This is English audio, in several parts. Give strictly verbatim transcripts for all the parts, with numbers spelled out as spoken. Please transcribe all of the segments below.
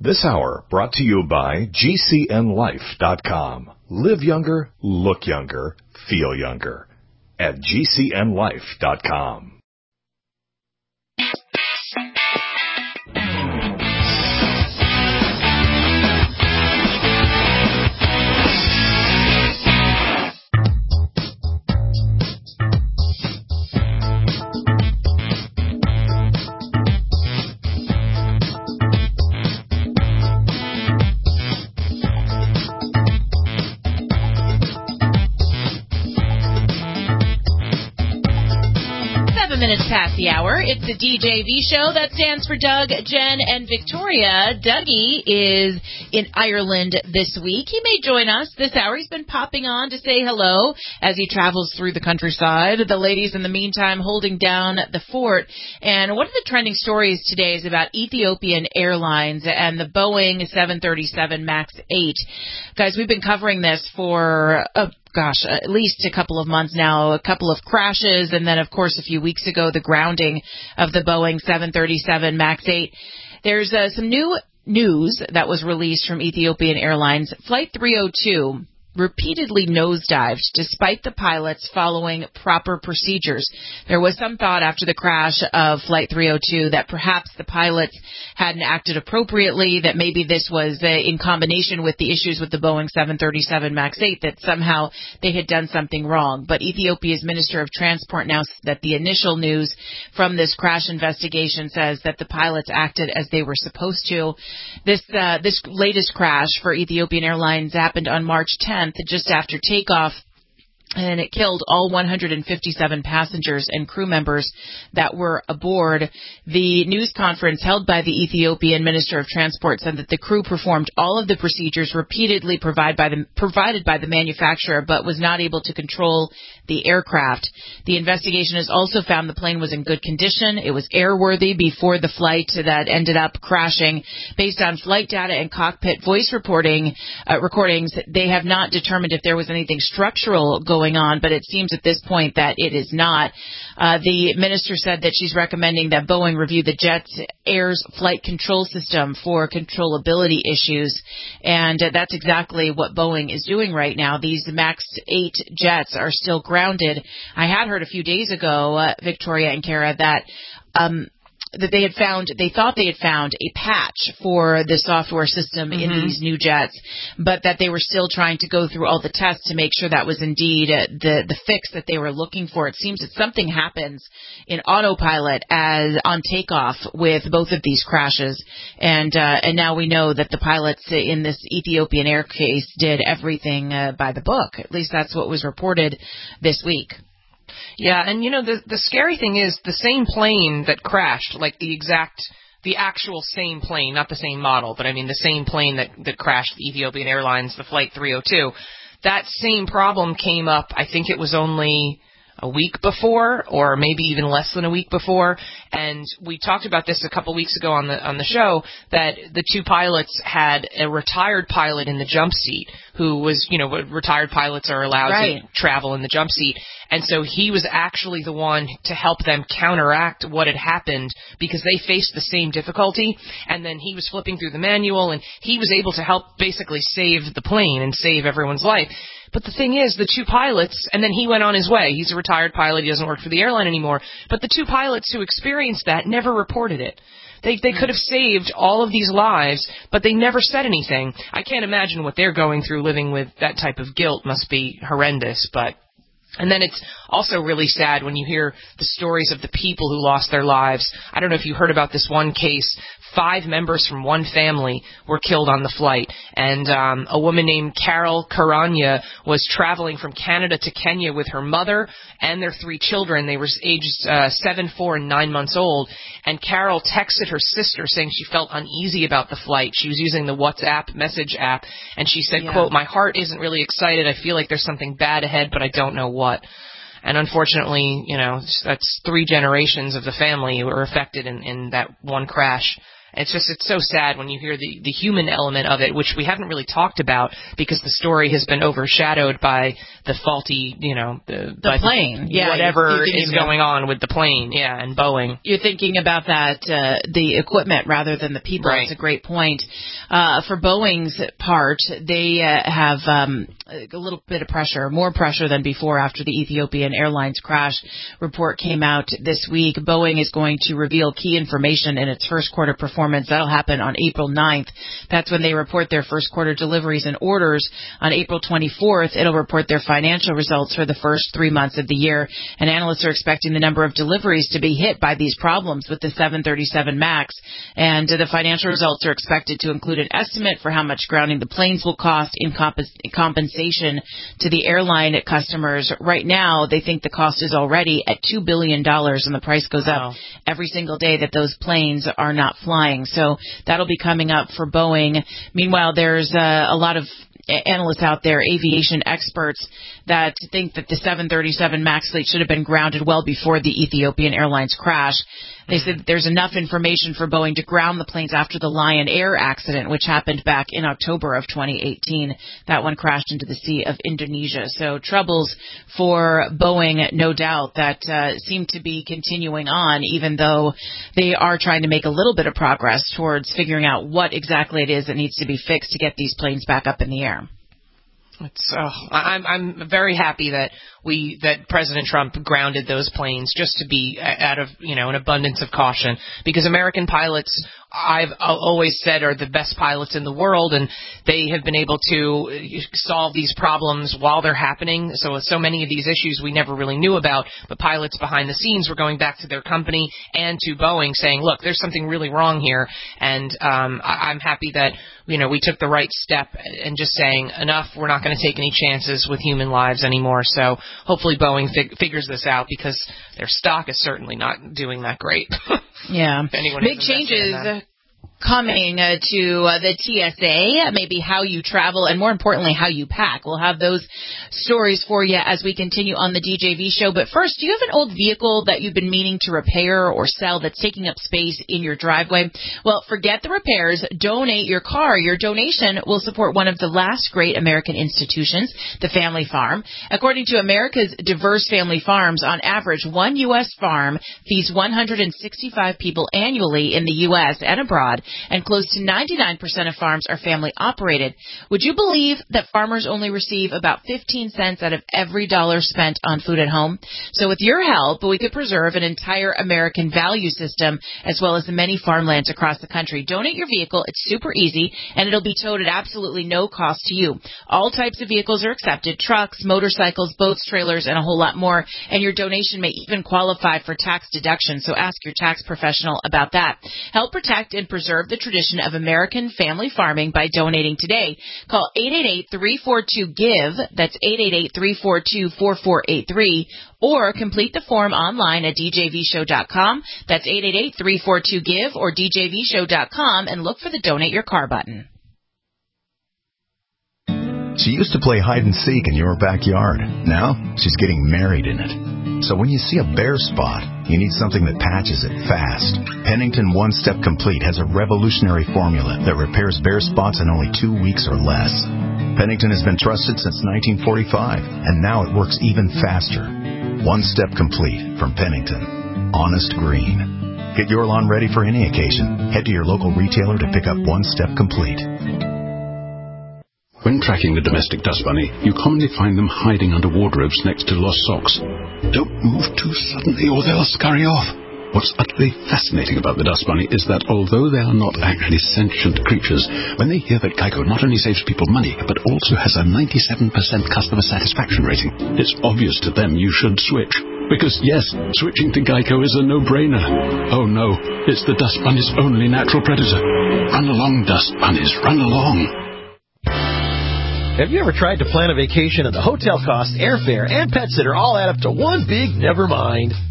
This hour brought to you by G C N life dot com. Live younger, look younger, feel younger at G C N life dot com. Minutes past the hour. It's the D J V show. That stands for Doug, Jen, and Victoria. Dougie is in Ireland this week. He may join us this hour. He's been popping on to say hello as he travels through the countryside. The ladies, in the meantime, holding down the fort. And one of the trending stories today is about Ethiopian Airlines and the Boeing seven thirty-seven MAX eight. Guys, we've been covering this for a gosh, at least a couple of months now, a couple of crashes, and then, of course, a few weeks ago, the grounding of the Boeing seven thirty-seven MAX eight. There's uh, some new news that was released from Ethiopian Airlines. Flight three oh two repeatedly nosedived despite the pilots following proper procedures. There was some thought after the crash of Flight three oh two that perhaps the pilots hadn't acted appropriately, that maybe this was uh, in combination with the issues with the Boeing seven thirty-seven MAX eight, that somehow they had done something wrong. But Ethiopia's Minister of Transport now said that the initial news from this crash investigation says that the pilots acted as they were supposed to. This, uh, this latest crash for Ethiopian Airlines happened on March tenth, just after takeoff, and it killed all one hundred fifty-seven passengers and crew members that were aboard. The news conference held by the Ethiopian Minister of Transport said that the crew performed all of the procedures repeatedly provide by the, provided by the manufacturer, but was not able to control the aircraft. The investigation has also found the plane was in good condition. It was airworthy before the flight that ended up crashing. Based on flight data and cockpit voice reporting uh, recordings, they have not determined if there was anything structural going on, but it seems at this point that it is not. Uh, the minister said that she's recommending that Boeing review the Jet Air's flight control system for controllability issues, and uh, that's exactly what Boeing is doing right now. These MAX eight jets are still grounded. I had heard a few days ago, uh, Victoria and Kara, that um, that they had found, they thought they had found a patch for the software system mm-hmm. in these new jets, but that they were still trying to go through all the tests to make sure that was indeed uh, the, the fix that they were looking for. It seems that something happens in autopilot as on takeoff with both of these crashes, and uh, and now we know that the pilots in this Ethiopian Air case did everything uh, by the book. At least that's what was reported this week. Yeah, and you know, the the scary thing is the same plane that crashed, like the exact, the actual same plane, not the same model, but I mean the same plane that, that crashed Ethiopian Airlines, the Flight three oh two, that same problem came up, I think it was only a week before, or maybe even less than a week before, and we talked about this a couple weeks ago on the on the show, that the two pilots had a retired pilot in the jump seat who was, you know, retired pilots are allowed right. to travel in the jump seat, and so he was actually the one to help them counteract what had happened, because they faced the same difficulty, and then he was flipping through the manual, and he was able to help basically save the plane and save everyone's life. But the thing is, the two pilots, and then he went on his way. He's a retired pilot. He doesn't work for the airline anymore. But the two pilots who experienced that never reported it. They they could have saved all of these lives, but they never said anything. I can't imagine what they're going through living with that type of guilt. Must be horrendous, but... And then it's also really sad when you hear the stories of the people who lost their lives. I don't know if you heard about this one case. Five members from one family were killed on the flight. And um, a woman named Carol Karanya was traveling from Canada to Kenya with her mother and their three children. They were aged uh, seven, four, and nine months old. And Carol texted her sister saying she felt uneasy about the flight. She was using the WhatsApp message app. And she said, yeah. quote, "My heart isn't really excited. I feel like there's something bad ahead, but I don't know what." And unfortunately, you know, that's three generations of the family who were affected in, in that one crash. It's just, it's so sad when you hear the, the human element of it, which we haven't really talked about because the story has been overshadowed by the faulty, you know, the, the plane. Yeah. Whatever you're, you're is going on with the plane. Yeah. And Boeing. You're thinking about that, uh, the equipment rather than the people. Right. It's a great point. Uh, for Boeing's part, they uh, have um, a little bit of pressure, more pressure than before after the Ethiopian Airlines crash report came out this week. Boeing is going to reveal key information in its first quarter performance. That'll happen on April ninth. That's when they report their first quarter deliveries and orders. On April twenty-fourth, it'll report their financial results for the first three months of the year. And analysts are expecting the number of deliveries to be hit by these problems with the seven thirty-seven MAX. And uh, the financial results are expected to include an estimate for how much grounding the planes will cost in comp- compensation to the airline customers. Right now, they think the cost is already at two billion dollars, and the price goes wow. up every single day that those planes are not flying. So that'll be coming up for Boeing. Meanwhile, there's uh, a lot of analysts out there, aviation experts, that think that the seven thirty-seven MAX fleet should have been grounded well before the Ethiopian Airlines crash. They said that there's enough information for Boeing to ground the planes after the Lion Air accident, which happened back in October of twenty eighteen. That one crashed into the Sea of Indonesia. So troubles for Boeing, no doubt, that uh, seem to be continuing on, even though they are trying to make a little bit of progress towards figuring out what exactly it is that needs to be fixed to get these planes back up in the air. It's, oh, I'm I'm very happy that we that President Trump grounded those planes just to be out of, you know, an abundance of caution, because American pilots, I've always said, are the best pilots in the world, and they have been able to solve these problems while they're happening. So so many of these issues we never really knew about, but pilots behind the scenes were going back to their company and to Boeing saying, look, there's something really wrong here, and um, I, I'm happy that, you know, we took the right step and just saying, enough, we're not going to take any chances with human lives anymore. So hopefully Boeing fig- figures this out, because their stock is certainly not doing that great. Yeah. Big changes coming uh, to uh, the T S A, maybe how you travel, and more importantly, how you pack. We'll have those stories for you as we continue on the D J V show. But first, do you have an old vehicle that you've been meaning to repair or sell that's taking up space in your driveway? Well, forget the repairs. Donate your car. Your donation will support one of the last great American institutions, the family farm. According to America's Diverse Family Farms, on average, one U S farm feeds one hundred sixty-five people annually in the U S and abroad, and close to ninety-nine percent of farms are family operated. Would you believe that farmers only receive about fifteen cents out of every dollar spent on food at home? So with your help, we could preserve an entire American value system, as well as the many farmlands across the country. Donate your vehicle. It's super easy, and it'll be towed at absolutely no cost to you. All types of vehicles are accepted: trucks, motorcycles, boats, trailers, and a whole lot more. And your donation may even qualify for tax deduction, so ask your tax professional about that. Help protect and preserve the tradition of American family farming by donating today. Call eight eight eight, three four two, GIVE. That's eight eight eight, three four two, four four eight three. Or complete the form online at d j v show dot com. That's eight eight eight, three four two, GIVE or d j v show dot com, and look for the Donate Your Car button. She used to play hide and seek in your backyard. Now she's getting married in it. So when you see a bare spot, you need something that patches it fast. Pennington One Step Complete has a revolutionary formula that repairs bare spots in only two weeks or less. Pennington has been trusted since nineteen forty-five, and now it works even faster. One Step Complete from Pennington. Honest green. Get your lawn ready for any occasion. Head to your local retailer to pick up One Step Complete. When tracking the domestic dust bunny, you commonly find them hiding under wardrobes next to lost socks. Don't move too suddenly or they'll scurry off. What's utterly fascinating about the dust bunny is that although they are not actually sentient creatures, when they hear that Geico not only saves people money, but also has a ninety-seven percent customer satisfaction rating, it's obvious to them you should switch. Because, yes, switching to Geico is a no-brainer. Oh, no, it's the dust bunny's only natural predator. Run along, dust bunnies, run along. Have you ever tried to plan a vacation and the hotel costs, airfare, and pet sitter all add up to one big never mind?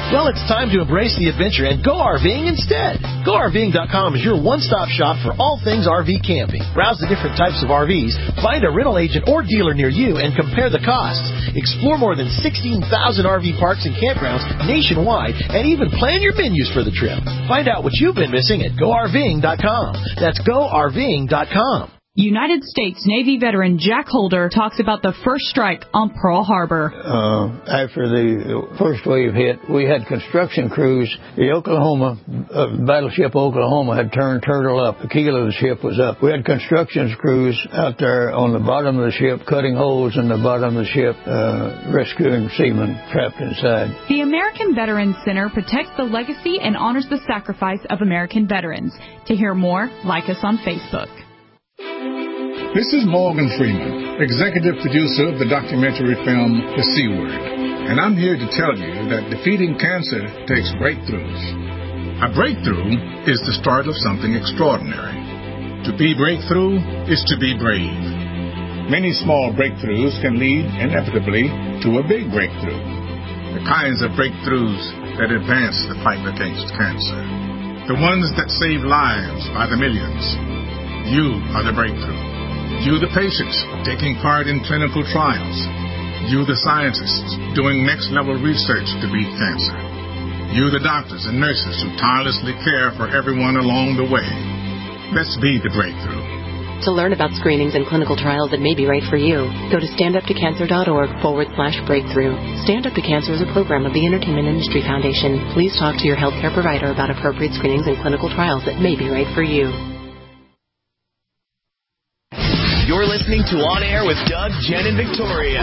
Well, it's time to embrace the adventure and go RVing instead. Go R V ing dot com is your one-stop shop for all things R V camping. Browse the different types of R Vs, find a rental agent or dealer near you, and compare the costs. Explore more than sixteen thousand R V parks and campgrounds nationwide, and even plan your menus for the trip. Find out what you've been missing at go R V ing dot com. That's go R V ing dot com. United States Navy veteran Jack Holder talks about the first strike on Pearl Harbor. Uh, after the first wave hit, we had construction crews. The Oklahoma, uh, battleship Oklahoma had turned turtle up. The keel of the ship was up. We had construction crews out there on the bottom of the ship, cutting holes in the bottom of the ship, uh, rescuing seamen trapped inside. The American Veterans Center protects the legacy and honors the sacrifice of American veterans. To hear more, like us on Facebook. This is Morgan Freeman, executive producer of the documentary film The C Word, and I'm here to tell you that defeating cancer takes breakthroughs. A breakthrough is the start of something extraordinary. To be breakthrough is to be brave. Many small breakthroughs can lead inevitably to a big breakthrough. The kinds of breakthroughs that advance the fight against cancer. The ones that save lives by the millions. You are the breakthrough. You, the patients, taking part in clinical trials. You, the scientists, doing next-level research to beat cancer. You, the doctors and nurses who tirelessly care for everyone along the way. Let's be the breakthrough. To learn about screenings and clinical trials that may be right for you, go to standuptocancer.org forward slash breakthrough. Stand Up to Cancer is a program of the Entertainment Industry Foundation. Please talk to your healthcare provider about appropriate screenings and clinical trials that may be right for you. You're listening to On Air with Doug, Jen, and Victoria.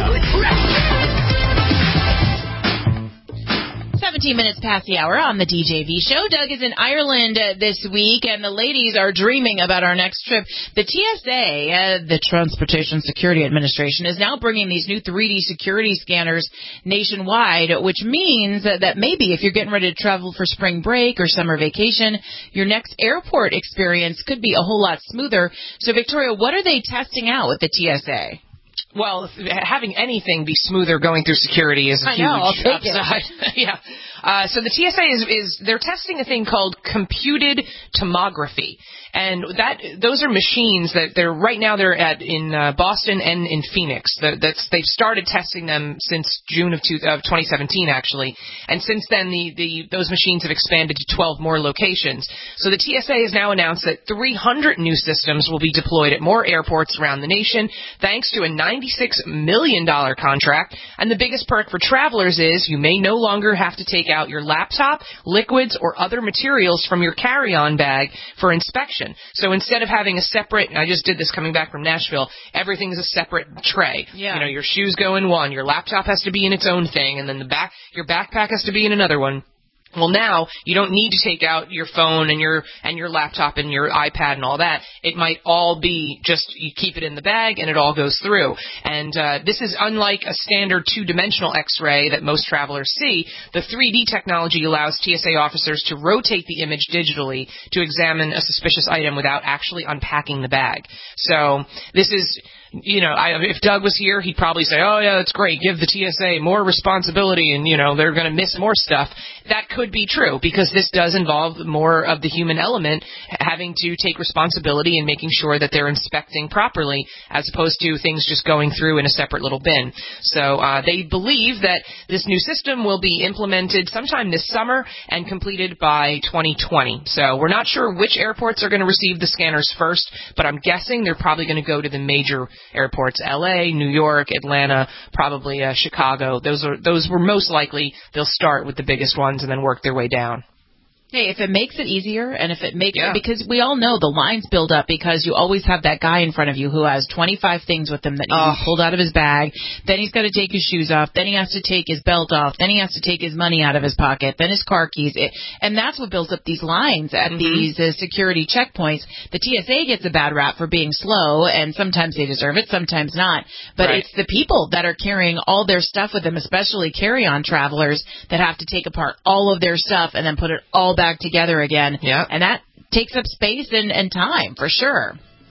seventeen minutes past the hour on the D J V show. Doug is in Ireland uh, this week, and the ladies are dreaming about our next trip. The T S A, uh, the Transportation Security Administration, is now bringing these new three D security scanners nationwide, which means that, that maybe if you're getting ready to travel for spring break or summer vacation, your next airport experience could be a whole lot smoother. So, Victoria, what are they testing out with the T S A? Well, having anything be smoother going through security is a I huge know, I'll take upside. yeah. Uh, so the T S A is, is they're testing a thing called computed tomography, and that those are machines that they're right now they're at in uh, Boston and in Phoenix. The, that's they've started testing them since June of, two, of twenty seventeen actually, and since then the, the those machines have expanded to twelve more locations. So the T S A has now announced that three hundred new systems will be deployed at more airports around the nation, thanks to a ninety-six million dollars contract. And the biggest perk for travelers is you may no longer have to take out your laptop, liquids, or other materials from your carry-on bag for inspection. So instead of having a separate, I just did this coming back from Nashville, everything is a separate tray. Yeah. You know, your shoes go in one, your laptop has to be in its own thing, and then the back, your backpack has to be in another one. Well, now you don't need to take out your phone and your and your laptop and your iPad and all that. It might all be just you keep it in the bag and it all goes through. And uh, this is unlike a standard two-dimensional X-ray that most travelers see. The three D technology allows T S A officers to rotate the image digitally to examine a suspicious item without actually unpacking the bag. So this is... You know, I, if Doug was here, he'd probably say, oh, yeah, that's great. Give the T S A more responsibility and, you know, they're going to miss more stuff. That could be true because this does involve more of the human element having to take responsibility and making sure that they're inspecting properly as opposed to things just going through in a separate little bin. So uh, they believe that this new system will be implemented sometime this summer and completed by twenty twenty. So we're not sure which airports are going to receive the scanners first, but I'm guessing they're probably going to go to the major airports, L A, New York, Atlanta, probably uh, Chicago. Those are those were most likely they'll start with the biggest ones and then work their way down. Hey, if it makes it easier and if it makes yeah. it, because we all know the lines build up because you always have that guy in front of you who has twenty-five things with him that oh. he's pulled out of his bag. Then he's got to take his shoes off. Then he has to take his belt off. Then he has to take his money out of his pocket. Then his car keys. It, and that's what builds up these lines at mm-hmm. these uh, security checkpoints. The T S A gets a bad rap for being slow, and sometimes they deserve it, sometimes not. But right. it's the people that are carrying all their stuff with them, especially carry-on travelers, that have to take apart all of their stuff and then put it all back together again. Yeah. And that takes up space and, and time, for sure.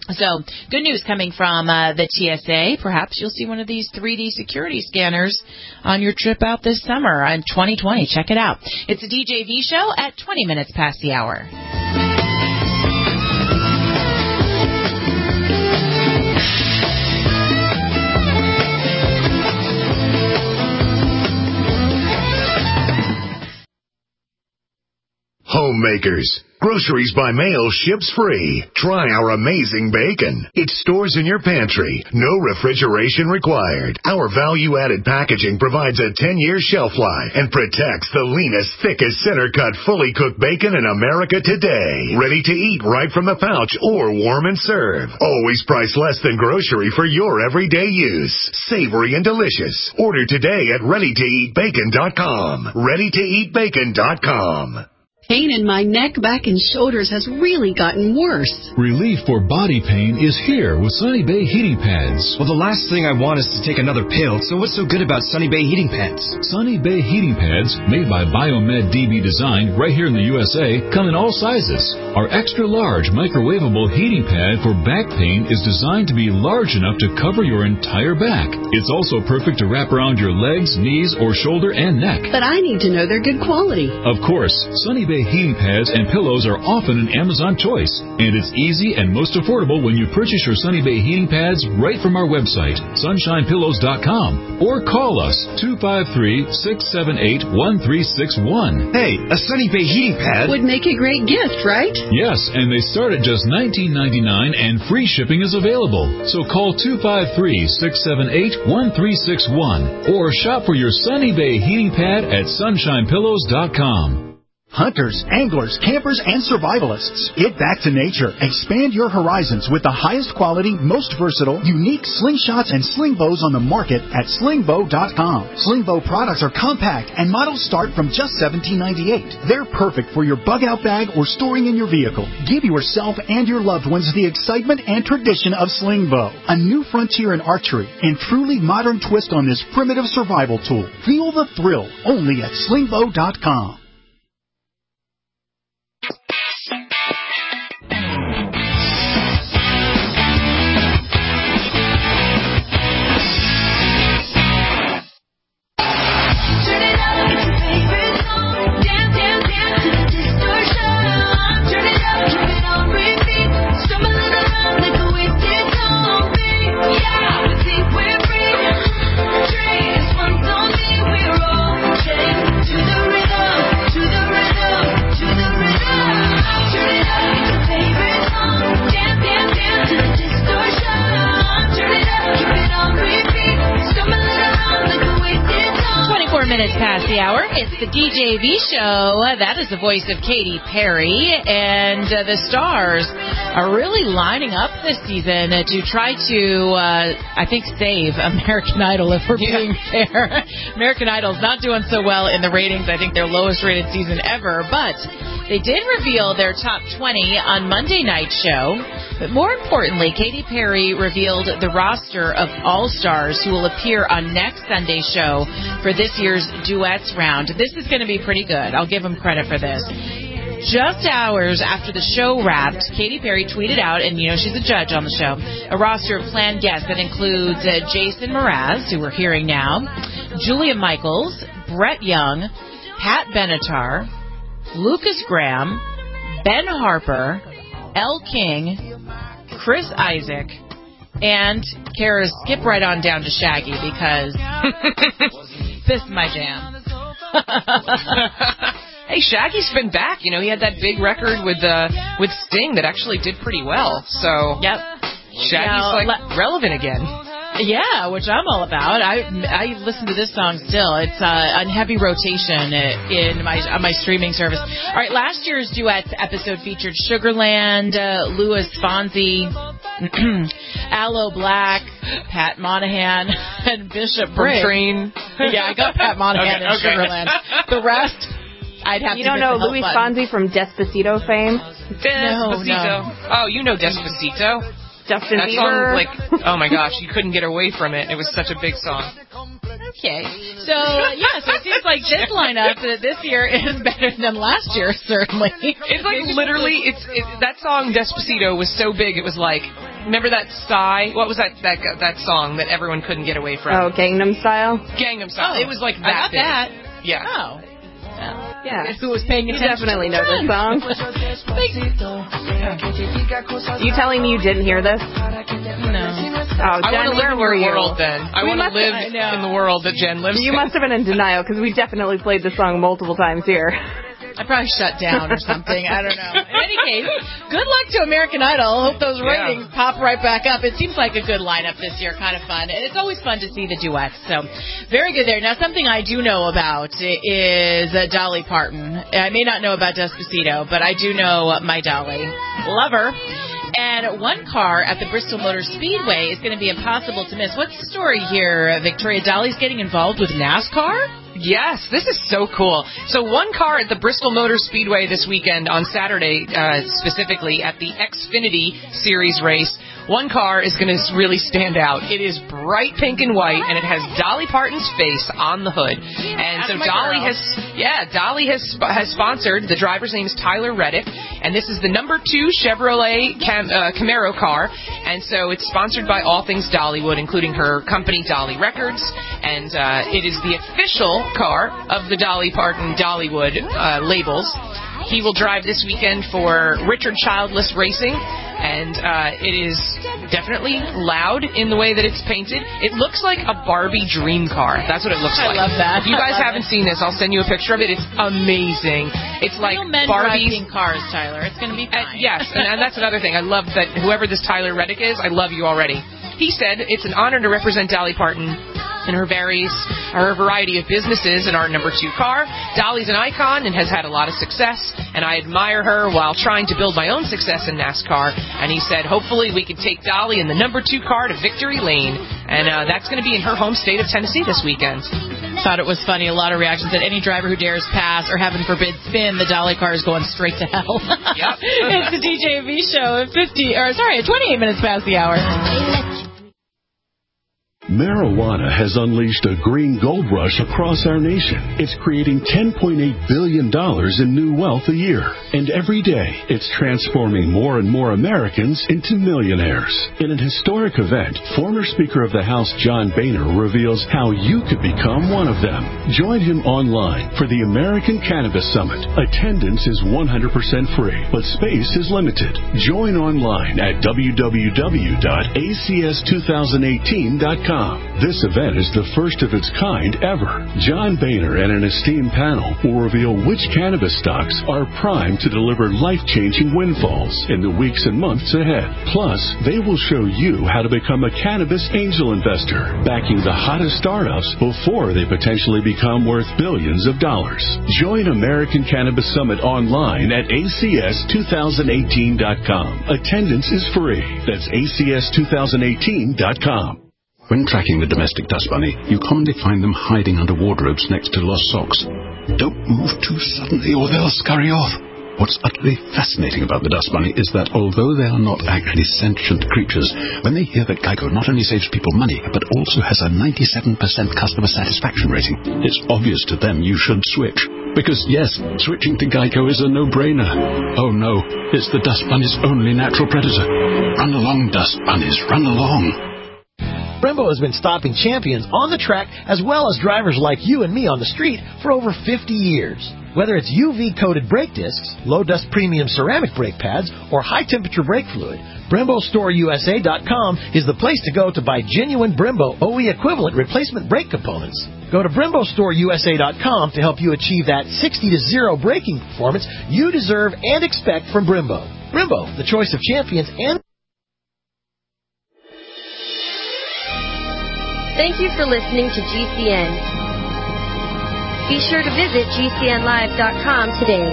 So, good news coming from uh, the T S A. Perhaps you'll see one of these three D security scanners on your trip out this summer in twenty twenty. Check it out. It's the D J V Show at twenty minutes past the hour. Homemakers. Groceries by mail ships free. Try our amazing bacon. It stores in your pantry. No refrigeration required. Our value-added packaging provides a ten-year shelf life and protects the leanest, thickest, center-cut, fully cooked bacon in America today. Ready to eat right from the pouch or warm and serve. Always priced less than grocery for your everyday use. Savory and delicious. Order today at ready to eat bacon dot com. ready to eat bacon dot com. Pain in my neck, back, and shoulders has really gotten worse. Relief for body pain is here with Sunny Bay heating pads. Well, the last thing I want is to take another pill, so what's so good about Sunny Bay heating pads? Sunny Bay heating pads, made by Biomed D B Design right here in the U S A, come in all sizes. Our extra large microwavable heating pad for back pain is designed to be large enough to cover your entire back. It's also perfect to wrap around your legs, knees, or shoulder and neck. But I need to know they're good quality. Of course, Sunny Bay heating pads and pillows are often an Amazon choice, and it's easy and most affordable when you purchase your Sunny Bay heating pads right from our website, sunshine pillows dot com, or call us two five three, six seven eight, one three six one. Hey, a Sunny Bay heating pad would make a great gift, right? Yes, and they start at just nineteen ninety-nine and free shipping is available. So call two five three, six seven eight, one three six one or shop for your Sunny Bay heating pad at sunshine pillows dot com. Hunters, anglers, campers, and survivalists. Get back to nature. Expand your horizons with the highest quality, most versatile, unique slingshots and sling bows on the market at sling bow dot com. Sling bow products are compact and models start from just seventeen ninety-eight. They're perfect for your bug-out bag or storing in your vehicle. Give yourself and your loved ones the excitement and tradition of sling bow. A new frontier in archery and truly modern twist on this primitive survival tool. Feel the thrill only at sling bow dot com. Minutes past the hour. It's the D J V Show. That is the voice of Katy Perry, and uh, the stars are really lining up this season uh, to try to, uh, I think, save American Idol, if we're yeah. being fair. American Idol's not doing so well in the ratings. I think their lowest rated season ever, but they did reveal their top twenty on Monday night show. But more importantly, Katy Perry revealed the roster of all-stars who will appear on next Sunday's show for this year's duets round. This is going to be pretty good. I'll give them credit for this. Just hours after the show wrapped, Katy Perry tweeted out, and you know she's a judge on the show, a roster of planned guests that includes uh, Jason Mraz, who we're hearing now, Julia Michaels, Brett Young, Pat Benatar, Lucas Graham, Ben Harper, Elle King, Chris Isaac, and Kara, skip right on down to Shaggy because this is my jam. Hey, Shaggy's been back. You know, he had that big record with uh, with Sting that actually did pretty well. So, yep, Shaggy's now, like le- relevant again. Yeah, which I'm all about. I I listen to this song still. It's uh, on heavy rotation in my on my streaming service. All right, last year's duets episode featured Sugarland, uh, Louis Fonzi, Aloe Black, Pat Monahan, and Bishop Briggs. Train. Yeah, I got Pat Monahan okay, and okay. Sugarland. The rest, I'd have you to. You don't know Louis Fonzi from Despacito fame? Despacito. No, no. Oh, you know Despacito. Justin that Bieber. song, like, oh my gosh, you couldn't get away from it. It was such a big song. Okay, so yeah, so it seems like this lineup uh, this year is better than last year, certainly. It's like literally, it's it, that song Despacito was so big, it was like Remember that sigh? What was that that that song that everyone couldn't get away from? Oh, Gangnam Style? Gangnam Style. Oh, it was like that. I got big. that. Yeah. Oh. Yeah. Who was paying You attention? definitely know this song. You telling me you didn't hear this? No. Oh, I Jen, want to live where in were your you? world then. I We want to must- live I know. in the world that Jen lives You in. must have been in denial because we definitely played the song multiple times here. I probably shut down or something. I don't know. In any case, good luck to American Idol. Hope those ratings Yeah. pop right back up. It seems like a good lineup this year. Kind of fun. And it's always fun to see the duets. So very good there. Now, something I do know about is uh, Dolly Parton. I may not know about Despacito, but I do know my Dolly. Love her. And one car at the Bristol Motor Speedway is going to be impossible to miss. What's the story here, Victoria? Dolly's getting involved with NASCAR? Yes, this is so cool. So one car at the Bristol Motor Speedway this weekend on Saturday, uh, specifically at the Xfinity Series race. One car is going to really stand out. It is bright pink and white, and it has Dolly Parton's face on the hood. And That's so my Dolly girl. has, yeah, Dolly has has sponsored. The driver's name is Tyler Reddick, and this is the number two Chevrolet Cam, uh, Camaro car. And so it's sponsored by all things Dollywood, including her company Dolly Records, and uh, it is the official car of the Dolly Parton Dollywood uh, labels. He will drive this weekend for Richard Childless Racing, and uh, it is definitely loud in the way that it's painted. It looks like a Barbie dream car. That's what it looks I like. love that. If you guys I love haven't it. seen this, I'll send you a picture of it. It's amazing. It's like Real men drive Barbie's. pink cars, Tyler. It's going to be fine. Uh, yes, and, and that's another thing. I love that whoever this Tyler Reddick is, I love you already. He said it's an honor to represent Dolly Parton in her various, her variety of businesses in our number two car. Dolly's an icon and has had a lot of success, and I admire her while trying to build my own success in NASCAR. And he said, hopefully we can take Dolly in the number two car to victory lane, and uh, that's going to be in her home state of Tennessee this weekend. Thought it was funny. A lot of reactions that any driver who dares pass or heaven forbid spin the Dolly car is going straight to hell. Yep. It's the D J V show at fifty, or sorry, at twenty-eight minutes past the hour. Marijuana has unleashed a green gold rush across our nation. It's creating ten point eight billion dollars in new wealth a year. And every day, it's transforming more and more Americans into millionaires. In an historic event, former Speaker of the House John Boehner reveals how you could become one of them. Join him online for the American Cannabis Summit. Attendance is one hundred percent free, but space is limited. Join online at w w w dot a c s two thousand eighteen dot com. This event is the first of its kind ever. John Boehner and an esteemed panel will reveal which cannabis stocks are primed to deliver life-changing windfalls in the weeks and months ahead. Plus, they will show you how to become a cannabis angel investor, backing the hottest startups before they potentially become worth billions of dollars. Join American Cannabis Summit online at a c s two thousand eighteen dot com. Attendance is free. That's a c s two thousand eighteen dot com. When tracking the domestic dust bunny, you commonly find them hiding under wardrobes next to lost socks. Don't move too suddenly or they'll scurry off. What's utterly fascinating about the dust bunny is that although they are not actually sentient creatures, when they hear that Geico not only saves people money, but also has a ninety-seven percent customer satisfaction rating, it's obvious to them you should switch. Because yes, switching to Geico is a no-brainer. Oh no, it's the dust bunny's only natural predator. Run along, dust bunnies, run along. Brembo has been stopping champions on the track as well as drivers like you and me on the street for over fifty years. Whether it's U V-coated brake discs, low-dust premium ceramic brake pads, or high-temperature brake fluid, Brembo Store U S A dot com is the place to go to buy genuine Brembo O E equivalent replacement brake components. Go to Brembo Store U S A dot com to help you achieve that sixty to zero braking performance you deserve and expect from Brembo. Brembo, the choice of champions and... Thank you for listening to G C N. Be sure to visit G C N live dot com today.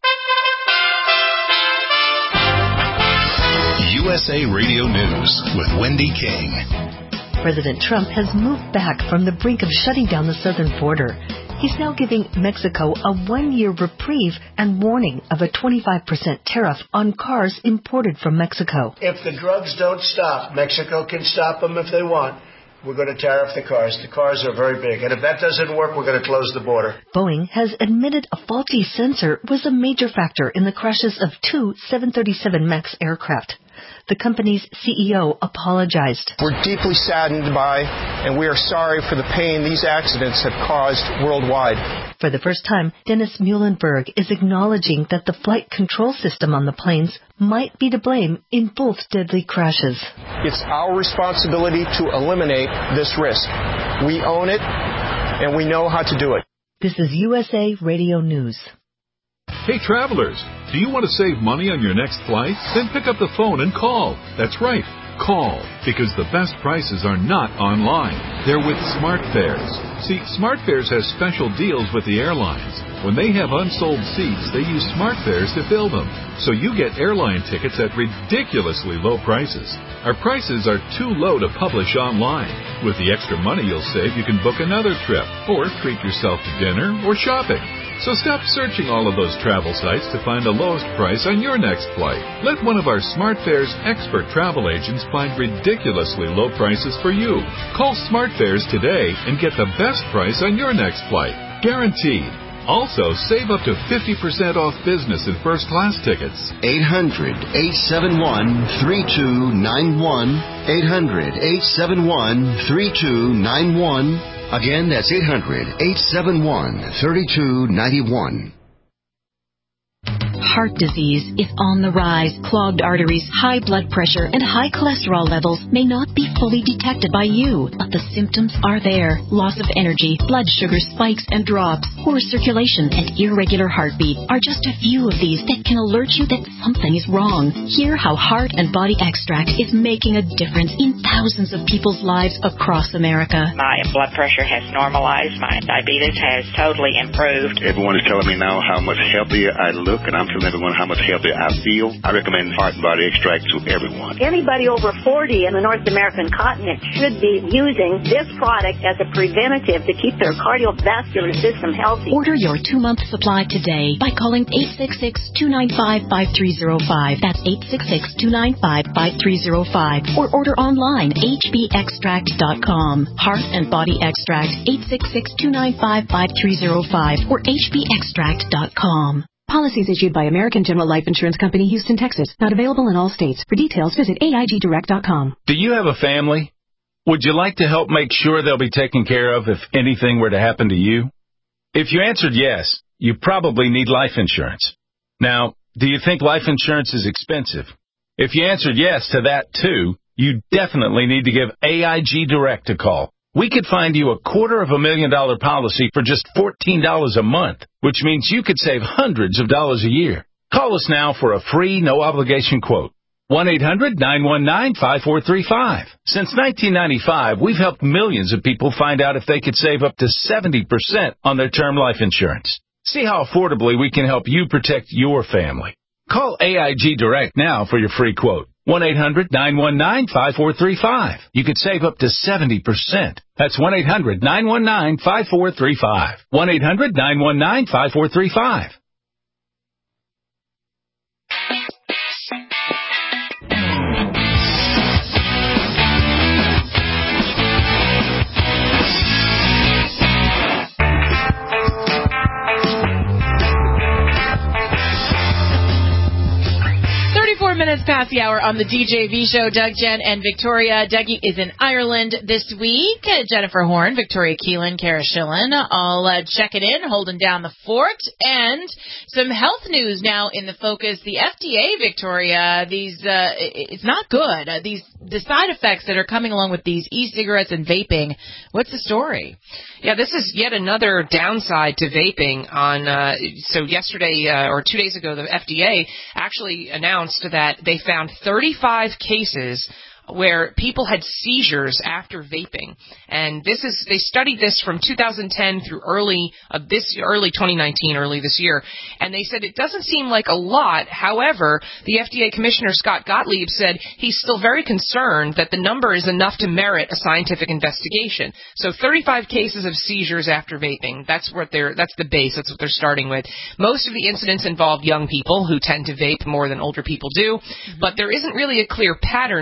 U S A Radio News with Wendy King. President Trump has moved back from the brink of shutting down the southern border. He's now giving Mexico a one-year reprieve and warning of a twenty-five percent tariff on cars imported from Mexico. If the drugs don't stop, Mexico can stop them if they want. We're going to tariff the cars. The cars are very big. And if that doesn't work, we're going to close the border. Boeing has admitted a faulty sensor was a major factor in the crashes of two seven thirty-seven MAX aircraft. The company's C E O apologized. We're deeply saddened by, and we are sorry for the pain these accidents have caused worldwide. For the first time, Dennis Muhlenberg is acknowledging that the flight control system on the planes might be to blame in both deadly crashes. It's our responsibility to eliminate this risk. We own it, and we know how to do it. This is U S A Radio News. Hey, travelers, do you want to save money on your next flight? Then pick up the phone and call. That's right. Call, because the best prices are not online. They're with SmartFares. See, SmartFares has special deals with the airlines. When they have unsold seats, they use SmartFares to fill them. So you get airline tickets at ridiculously low prices. Our prices are too low to publish online. With the extra money you'll save, you can book another trip, or treat yourself to dinner or shopping. So stop searching all of those travel sites to find the lowest price on your next flight. Let one of our SmartFares expert travel agents find ridiculously low prices for you. Call SmartFares today and get the best price on your next flight. Guaranteed. Also, save up to fifty percent off business and first class tickets. eight hundred, eight seven one, three two nine one. eight hundred, eight seven one, three two nine one. Again, that's eight hundred, eight seven one, three two nine one. Heart disease is on the rise. Clogged arteries, high blood pressure, and high cholesterol levels may not be fully detected by you, but the symptoms are there. Loss of energy, blood sugar spikes and drops, poor circulation, and irregular heartbeat are just a few of these that can alert you that something is wrong. Hear how Heart and Body Extract is making a difference in thousands of people's lives across America. My blood pressure has normalized. My diabetes has totally improved. Everyone is telling me now how much healthier I look, and I'm telling everyone how much healthier I feel. I recommend Heart and Body Extract to everyone. Anybody over forty in the North American continent should be using this product as a preventative to keep their cardiovascular system healthy. Order your two-month supply today by calling eight six six, two nine five, five three zero five. That's eight six six, two nine five, five three zero five. Or order online, h b extract dot com. Heart and Body Extract, eight six six, two nine five, five three zero five or h b extract dot com. Policies issued by American General Life Insurance Company, Houston, Texas. Not available in all states. For details, visit A I G direct dot com. Do you have a family? Would you like to help make sure they'll be taken care of if anything were to happen to you? If you answered yes, you probably need life insurance. Now, do you think life insurance is expensive? If you answered yes to that too, you definitely need to give A I G Direct a call. We could find you a quarter of a million dollar policy for just fourteen dollars a month, which means you could save hundreds of dollars a year. Call us now for a free, no-obligation quote. one eight hundred, nine one nine, five four three five. Since nineteen ninety-five, we've helped millions of people find out if they could save up to seventy percent on their term life insurance. See how affordably we can help you protect your family. Call A I G Direct now for your free quote. one eight hundred, nine one nine, five four three five. You could save up to seventy percent. That's one eight hundred, nine one nine, five four three five. one eight hundred, nine one nine, five four three five. Four minutes past the hour on the D J V show. Doug, Jen, and Victoria. Dougie is in Ireland this week. Jennifer Horn, Victoria Keelan, Kara Schillen, all uh, checking in, holding down the fort. And some health news now in the focus. The F D A, Victoria, these uh, it's not good. Uh, these the side effects that are coming along with these e-cigarettes and vaping. What's the story? Yeah, this is yet another downside to vaping. On uh, so yesterday uh, or two days ago, the F D A actually announced that they found thirty-five cases where people had seizures after vaping, and this is they studied this from two thousand ten through early of this early twenty nineteen, early this year, and they said it doesn't seem like a lot. However, the F D A Commissioner Scott Gottlieb said he's still very concerned that the number is enough to merit a scientific investigation. So thirty-five cases of seizures after vaping. That's what they're that's the base. That's what they're starting with. Most of the incidents involved young people who tend to vape more than older people do, but there isn't really a clear pattern so far.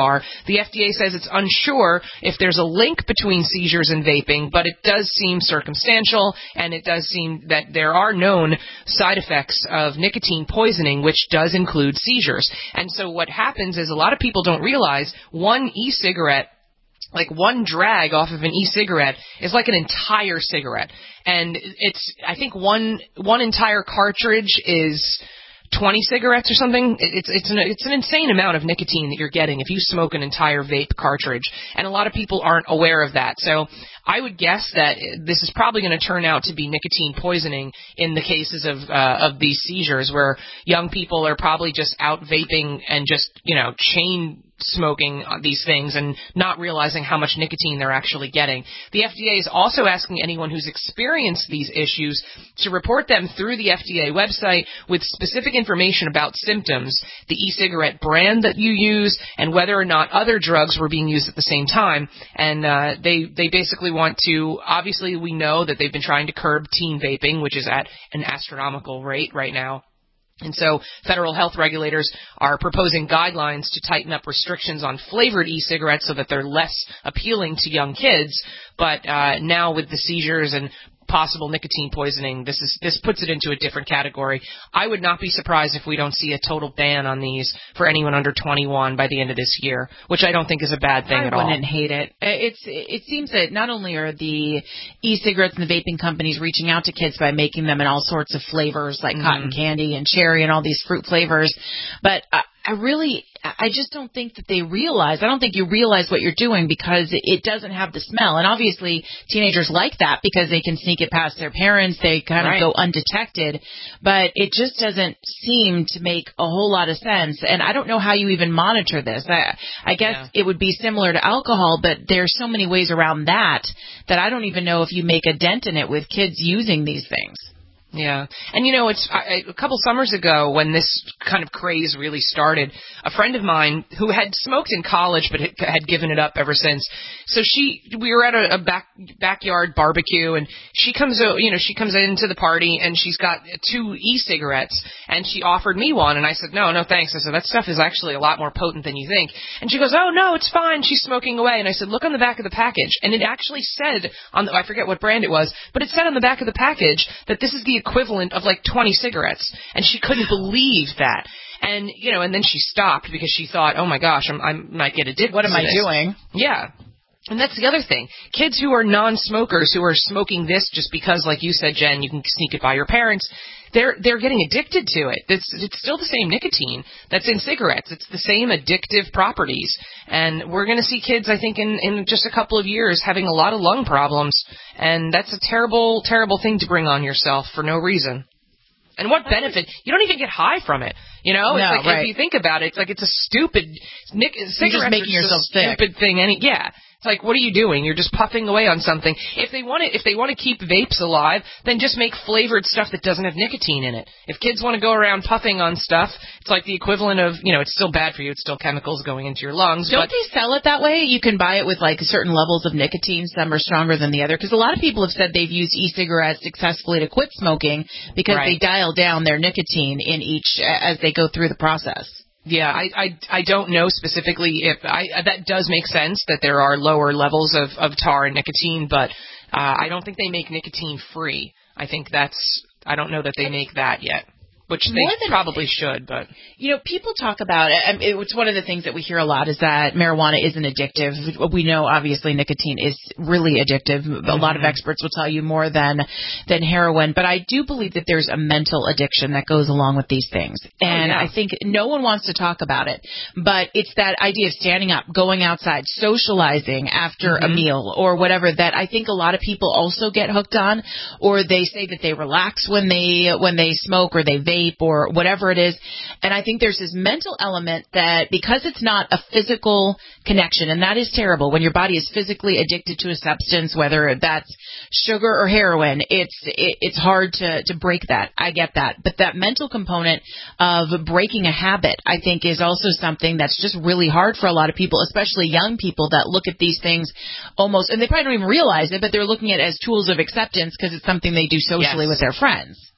are. The F D A says it's unsure if there's a link between seizures and vaping, but it does seem circumstantial, and it does seem that there are known side effects of nicotine poisoning, which does include seizures. And so what happens is a lot of people don't realize one e-cigarette, like one drag off of an e-cigarette is like an entire cigarette. And it's, I think one, one entire cartridge is twenty cigarettes or something. It's, it's an, it's an insane amount of nicotine that you're getting if you smoke an entire vape cartridge. And a lot of people aren't aware of that. So I would guess that this is probably going to turn out to be nicotine poisoning in the cases of, uh, of these seizures, where young people are probably just out vaping and just, you know, chain smoking these things and not realizing how much nicotine they're actually getting. The F D A is also asking anyone who's experienced these issues to report them through the F D A website with specific information about symptoms, the e-cigarette brand that you use, and whether or not other drugs were being used at the same time. And uh, they, they basically want to, obviously we know that they've been trying to curb teen vaping, which is at an astronomical rate right now. And so federal health regulators are proposing guidelines to tighten up restrictions on flavored e-cigarettes so that they're less appealing to young kids. But uh, now with the seizures and possible nicotine poisoning, this is this puts it into a different category. I would not be surprised if we don't see a total ban on these for anyone under twenty-one by the end of this year, which I don't think is a bad thing I at all. I wouldn't hate it. It's it seems that not only are the e-cigarettes and the vaping companies reaching out to kids by making them in all sorts of flavors like mm-hmm. cotton candy and cherry and all these fruit flavors, but I, I really, I just don't think that they realize, I don't think you realize what you're doing because it doesn't have the smell. And obviously teenagers like that because they can sneak it past their parents. They kind of right. go undetected, but it just doesn't seem to make a whole lot of sense. And I don't know how you even monitor this. I, I guess yeah. it would be similar to alcohol, but there's so many ways around that that I don't even know if you make a dent in it with kids using these things. Yeah. And, you know, it's I, a couple summers ago when this kind of craze really started, a friend of mine who had smoked in college but had given it up ever since. So she, we were at a, a back backyard barbecue, and she comes, you know, she comes into the party and she's got two e-cigarettes, and she offered me one, and I said, no, no, thanks. I said, that stuff is actually a lot more potent than you think. And she goes, oh, no, it's fine. She's smoking away. And I said, look on the back of the package. And it actually said on the, I forget what brand it was, but it said on the back of the package that this is the equivalent of like twenty cigarettes, and she couldn't believe that. And, you know, and then she stopped because she thought, oh my gosh, I'm, I might get addicted. What am to I this. doing? Yeah. And that's the other thing. Kids who are non-smokers, who are smoking this just because, like you said, Jen, you can sneak it by your parents, they're they're getting addicted to it. It's, it's still the same nicotine that's in cigarettes. It's the same addictive properties. And we're going to see kids, I think, in, in just a couple of years having a lot of lung problems. And that's a terrible, terrible thing to bring on yourself for no reason. And what benefit? You don't even get high from it. You know, it's no, like, right. if you think about it, it's like it's a stupid, nic- cigarettes You're just making are yourself just a sick. stupid thing. Any, yeah. It's like, what are you doing? You're just puffing away on something. If they want to, if they want to keep vapes alive, then just make flavored stuff that doesn't have nicotine in it. If kids want to go around puffing on stuff, it's like the equivalent of, you know, it's still bad for you. It's still chemicals going into your lungs. Don't but they sell it that way? You can buy it with like certain levels of nicotine. Some are stronger than the other. Because a lot of people have said they've used e-cigarettes successfully to quit smoking because right. they dial down their nicotine in each as they go through the process. Yeah, I, I, I don't know specifically if I, that does make sense that there are lower levels of, of tar and nicotine, but uh, I don't think they make nicotine free. I think that's, I don't know that they make that yet. Which they than, probably should, but... You know, people talk about it. It's one of the things that we hear a lot is that marijuana isn't addictive. We know, obviously, nicotine is really addictive. Mm-hmm. A lot of experts will tell you more than than heroin. But I do believe that there's a mental addiction that goes along with these things. And oh, yeah. I think no one wants to talk about it. But it's that idea of standing up, going outside, socializing after mm-hmm. a meal or whatever that I think a lot of people also get hooked on. Or they say that they relax when they when they smoke or they vape or whatever it is. And I think there's this mental element that because it's not a physical connection, and that is terrible when your body is physically addicted to a substance, whether that's sugar or heroin, it's it, it's hard to, to break that. I get that. But that mental component of breaking a habit, I think, is also something that's just really hard for a lot of people, especially young people that look at these things almost, and they probably don't even realize it, but they're looking at it as tools of acceptance because it's something they do socially yes. with their friends.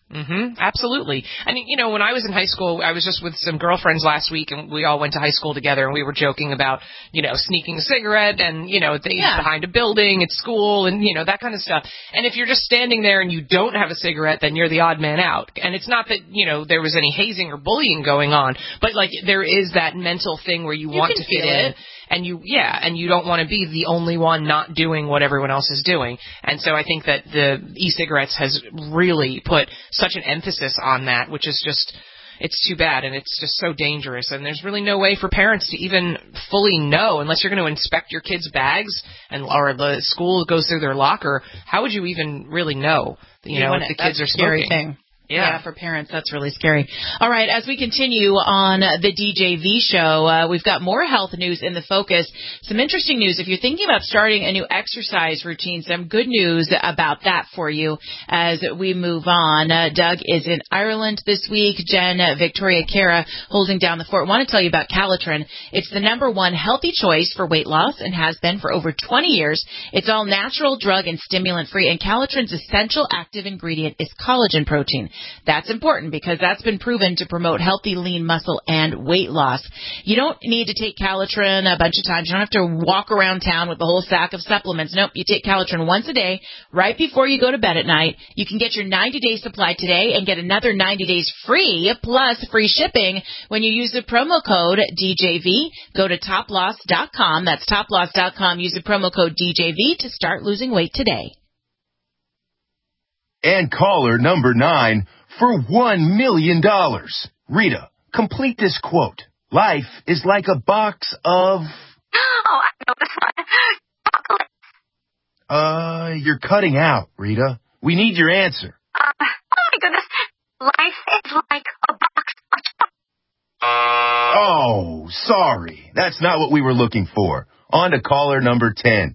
Mm-hmm. Absolutely. I mean, you know, when I was in high school, I was just with some girlfriends last week, and we all went to high school together, and we were joking about, you know, sneaking a cigarette and, you know, things yeah. behind a building at school and, you know, that kind of stuff. And if you're just standing there and you don't have a cigarette, then you're the odd man out. And it's not that, you know, there was any hazing or bullying going on, but, like, there is that mental thing where you, you want to fit in. It. And you, yeah, and you don't want to be the only one not doing what everyone else is doing. And so I think that the e-cigarettes has really put such an emphasis on that, which is just, it's too bad, and it's just so dangerous. And there's really no way for parents to even fully know, unless you're going to inspect your kids' bags and or the school goes through their locker. How would you even really know, you know, if the kids are smoking? Scary thing. Yeah. yeah, for parents, that's really scary. All right, as we continue on the D J V show, uh, we've got more health news in the focus. Some interesting news. If you're thinking about starting a new exercise routine, some good news about that for you as we move on. Uh, Doug is in Ireland this week. Jen, uh, Victoria Cara holding down the fort. I want to tell you about Calitrin. It's the number one healthy choice for weight loss and has been for over twenty years. It's all natural, drug, and stimulant-free, and Calitrin's essential active ingredient is collagen protein. That's important because that's been proven to promote healthy, lean muscle and weight loss. You don't need to take Calitrin a bunch of times. You don't have to walk around town with a whole sack of supplements. Nope, you take Calitrin once a day right before you go to bed at night. You can get your ninety-day supply today and get another ninety days free plus free shipping when you use the promo code D J V. Go to top loss dot com. That's top loss dot com. Use the promo code D J V to start losing weight today. And caller number nine for one million dollars. Rita, complete this quote. Life is like a box of... Oh, I know this one. Chocolate. Uh, you're cutting out, Rita. We need your answer. Uh, oh, my goodness. Life is like a box of chocolate. Oh, sorry. That's not what we were looking for. On to caller number ten.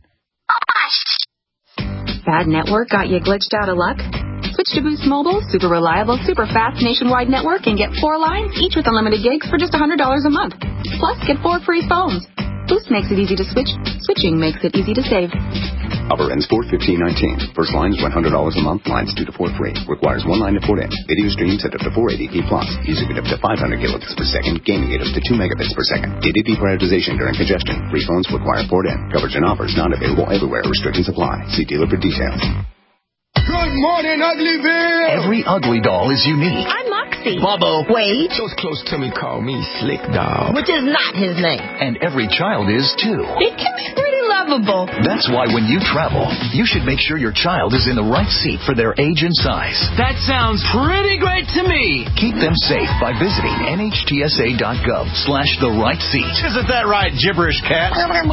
Bad network got you glitched out of luck? Switch to Boost Mobile, super reliable, super fast nationwide network, and get four lines, each with unlimited gigs for just one hundred dollars a month. Plus, get four free phones. Boost makes it easy to switch. Switching makes it easy to save. Offer ends four fifteen nineteen. First line is one hundred dollars a month. Lines two to four free. Requires one line to port in. Video streams at up to four eighty p plus. Music at up to five hundred kilobits per second. Gaming at up to two megabits per second. Data deprioritization during congestion. Free phones require port in. Coverage and offers not available everywhere. Restrictions apply. See dealer for details. Good morning, Uglyville! Every ugly doll is unique. I'm Moxie. Bobo. Wade. Those close to me call me Slick Dog. Which is not his name. And every child is, too. It can be pretty lovable. That's why when you travel, you should make sure your child is in the right seat for their age and size. That sounds pretty great to me. Keep them safe by visiting N H T S A dot gov slash the right seat. Isn't that right, gibberish cat?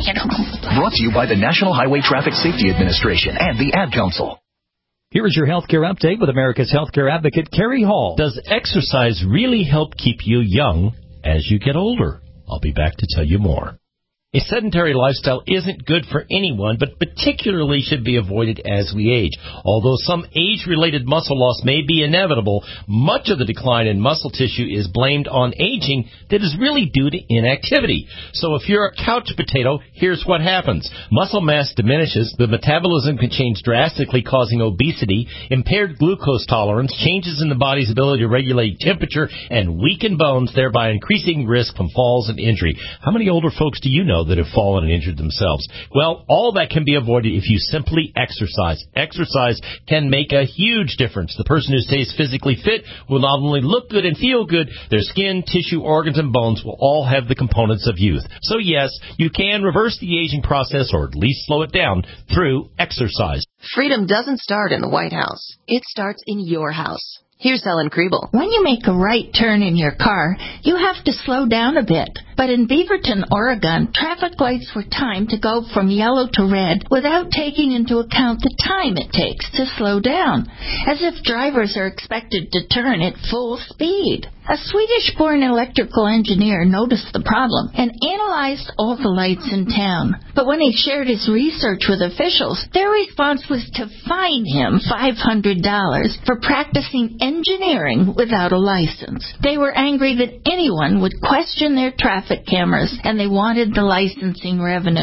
Brought to you by the National Highway Traffic Safety Administration and the Ad Council. Here is your healthcare update with America's healthcare advocate, Carrie Hall. Does exercise really help keep you young as you get older? I'll be back to tell you more. A sedentary lifestyle isn't good for anyone, but particularly should be avoided as we age. Although some age-related muscle loss may be inevitable, much of the decline in muscle tissue is blamed on aging that is really due to inactivity. So if you're a couch potato, here's what happens. Muscle mass diminishes, the metabolism can change drastically, causing obesity, impaired glucose tolerance, changes in the body's ability to regulate temperature, and weaken bones, thereby increasing risk from falls and injury. How many older folks do you know that have fallen and injured themselves? Well, all that can be avoided if you simply exercise. Exercise can make a huge difference. The person who stays physically fit will not only look good and feel good, their skin, tissue, organs, and bones will all have the components of youth. So yes, you can reverse the aging process, or at least slow it down, through exercise. Freedom doesn't start in the White House. It starts in your house. Here's Helen Kriebel. When you make a right turn in your car, you have to slow down a bit. But in Beaverton, Oregon, traffic lights were timed to go from yellow to red without taking into account the time it takes to slow down, as if drivers are expected to turn at full speed. A Swedish-born electrical engineer noticed the problem and analyzed all the lights in town. But when he shared his research with officials, their response was to fine him five hundred dollars for practicing engineering without a license. They were angry that anyone would question their traffic cameras, and they wanted the licensing revenue.